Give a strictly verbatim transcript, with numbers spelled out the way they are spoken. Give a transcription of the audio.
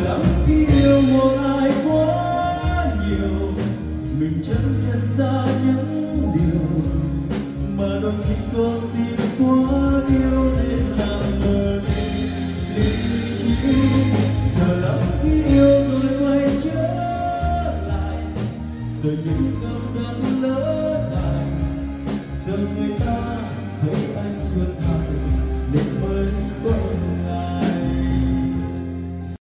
lắm khi yêu một ai quá nhiều, mình chẳng nhận ra những điều mà đôi khi con tim quá yêu nên làm mờ đi lý trí. Sợ lắm khi yêu rồi quay trở lại, giờ những